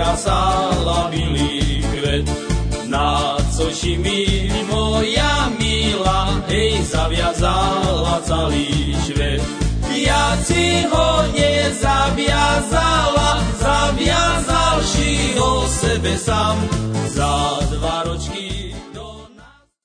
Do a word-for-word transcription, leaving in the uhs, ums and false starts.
ukrasala bilý kvet. Na coši mi moja milá, hej, zaviazala celý švet. Ja si ho nezaviazala, zaviazal si ho sebe sám. Za dva ročky